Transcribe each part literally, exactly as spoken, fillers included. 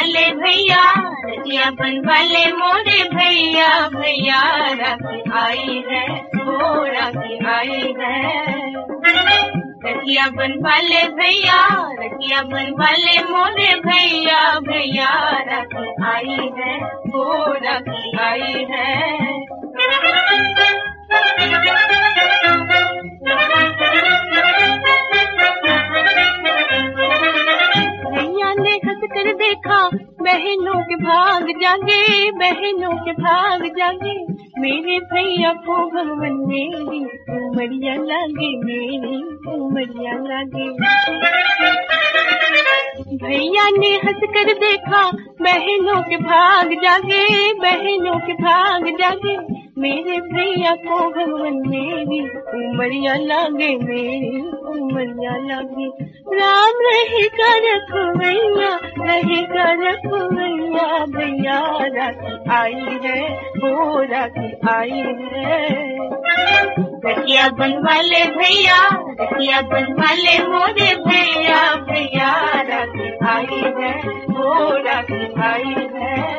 वाले भैया, रतिया बन वाले मोरे भैया, भैया राखी आई है, वो राखी आई है। रतिया बन वाले भैया, रतिया बन वाले मोरे भैया, भैया राखी आई है, वो राखी आई है। भैया ने हंस कर देखा, बहनों के भाग जागे, बहनों के भाग जागे। मेरे भैया को भगवान मेरी उमरिया लागे, मेरी उमरिया लागे। भैया ने हंस कर देखा, बहनों के भाग जागे, बहनों के भाग जागे। मेरे भैया को भगवान मेरी उमरिया लागे, मेरी उमरिया लागे। राम रहेगा रखवैया, रहेगा रखवैया, भैया राखी आई है, वो राखी आई है। रतिया बन वाले भैया, रतिया बन वाले मोरे भैया, भैया राखी आई है, वो राखी आई है।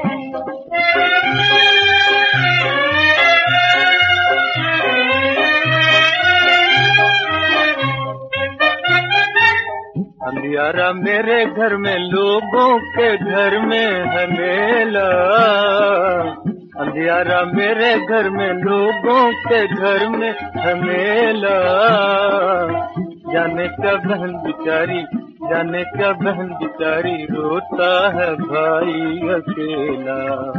अंधियारा मेरे घर में, लोगों के घर में है मेला। अंधियारा मेरे घर में, लोगों के घर में है मेला। जाने का बहन बिचारी, जाने का बहन बिचारी, रोता है भाई अकेला।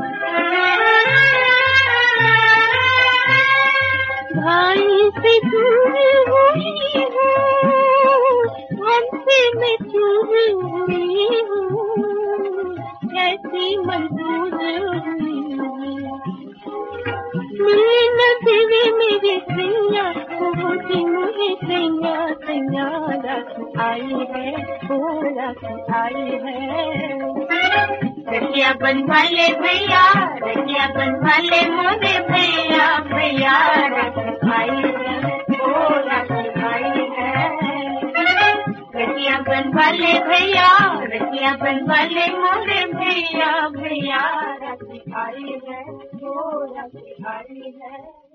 भाई से दूर हुई हूँ, हमसे मैं दूर हुई हूँ, कैसी मजबूर हुई हूँ। मिले न तेरे मेरे सैया, वो दिन मुझे सैया, सैया राखी आई है, वो राखी आई है। रतिया बन वाले भैया, रतिया बन वाले मोरे भैया, भैया राखी आई है, वो राखी आई है। रतिया बन वाले भैया, रतिया बन वाले मोरे भैया, भैया राखी आई है, वो राखी आई है।